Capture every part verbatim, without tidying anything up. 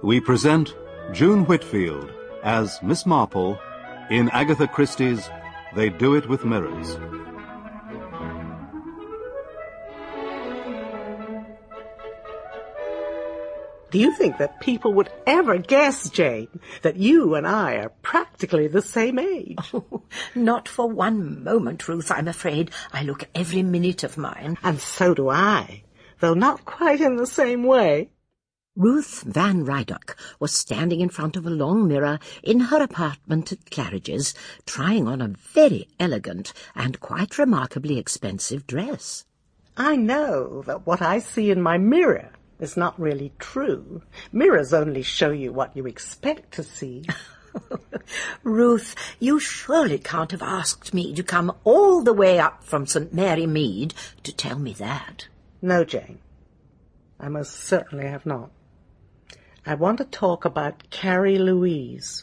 we present June Whitfield as Miss Marple in Agatha Christie's They Do It With Mirrors. Do you think that people would ever guess, Jane, that you and I are practically the same age? Oh, not for one moment, Ruth, I'm afraid. I look every minute of mine. And so do I, though not quite in the same way. Ruth Van Rydock was standing in front of a long mirror in her apartment at Claridge's, trying on a very elegant and quite remarkably expensive dress. I know that what I see in my mirror is not really true. Mirrors only show you what you expect to see. Ruth, you surely can't have asked me to come all the way up from St Mary Mead to tell me that. No, Jane. I most certainly have not. I want to talk about Carrie Louise.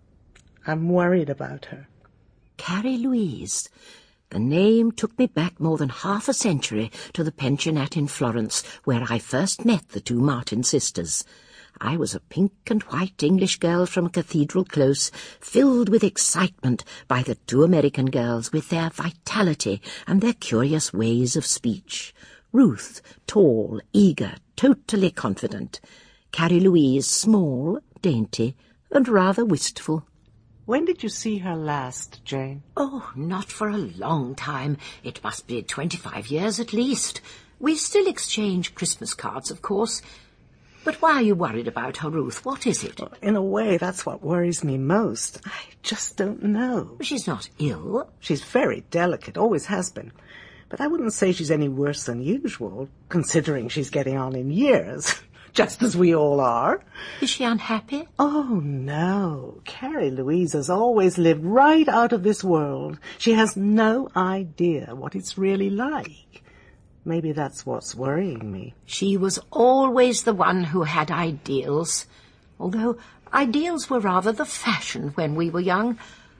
I'm worried about her. Carrie Louise. The name took me back more than half a century to the pensionat in Florence, where I first met the two Martin sisters. I was a pink and white English girl from Cathedral Close, filled with excitement by the two American girls with their vitality and their curious ways of speech. Ruth, tall, eager, totally confident. Carrie Louise, small, dainty, and rather wistful. When did you see her last, Jane? Oh, not for a long time. It must be twenty-five years at least. We still exchange Christmas cards, of course. But why are you worried about her, Ruth? What is it? Well, in a way, that's what worries me most. I just don't know. She's not ill. She's very delicate, always has been. But I wouldn't say she's any worse than usual, considering she's getting on in years. Just as we all are. Is she unhappy? Oh, no. Carrie Louise has always lived right out of this world. She has no idea what it's really like. Maybe that's what's worrying me. She was always the one who had ideals. Although ideals were rather the fashion when we were young.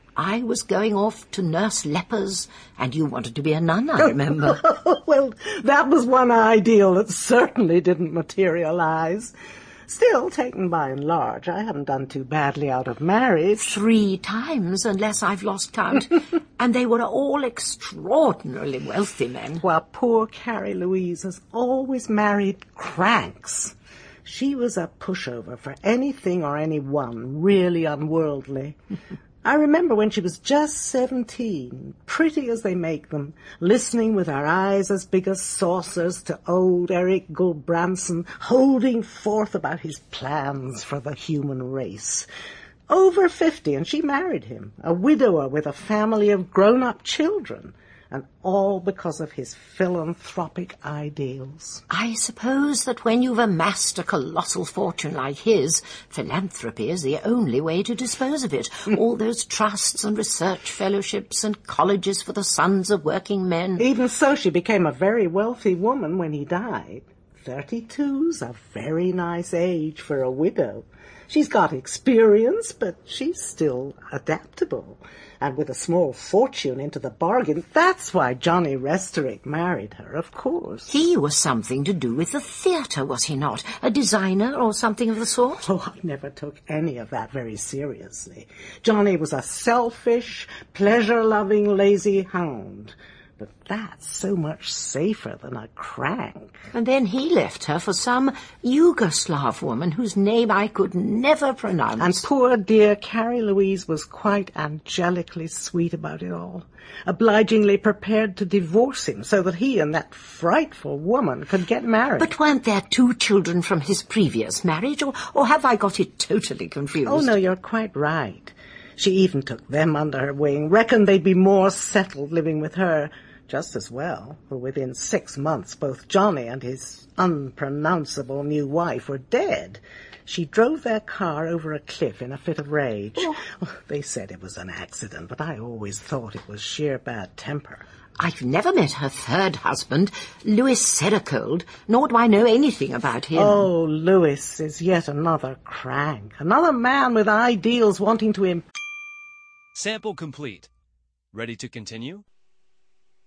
I was going off to nurse lepers, and you wanted to be a nun, I remember. Well, that was one ideal that certainly didn't materialize. Still, taken by and large, I haven't done too badly out of marriage. Three times, unless I've lost count. And they were all extraordinarily wealthy men. While poor Carrie Louise has always married cranks. She was a pushover for anything or anyone really unworldly. I remember when she was just seventeen, pretty as they make them, listening with her eyes as big as saucers to old Eric Gulbranson, holding forth about his plans for the human race. Over fifty, and she married him, a widower with a family of grown-up children, and all because of his philanthropic ideals. I suppose that when you've amassed a colossal fortune like his, philanthropy is the only way to dispose of it. All those trusts and research fellowships and colleges for the sons of working men. Even so, she became a very wealthy woman when he died. Thirty-two's a very nice age for a widow. She's got experience, but she's still adaptable. And with a small fortune into the bargain, that's why Johnny Restorick married her, of course. He was something to do with the theatre, was he not? A designer or something of the sort? Oh, I never took any of that very seriously. Johnny was a selfish, pleasure-loving, lazy hound. But that's so much safer than a crank. And then he left her for some Yugoslav woman whose name I could never pronounce. And poor dear Carrie Louise was quite angelically sweet about it all, obligingly prepared to divorce him so that he and that frightful woman could get married. But weren't there two children from his previous marriage, or, or have I got it totally confused? Oh, no, you're quite right. She even took them under her wing, reckoned they'd be more settled living with her. Just as well, for within six months both Johnny and his unpronounceable new wife were dead. She drove their car over a cliff in a fit of rage. Oh. Well, they said it was an accident, but I always thought it was sheer bad temper. I've never met her third husband, Louis Sericold, nor do I know anything about him. Oh, Louis is yet another crank, another man with ideals wanting to imp... Sample complete. Ready to continue?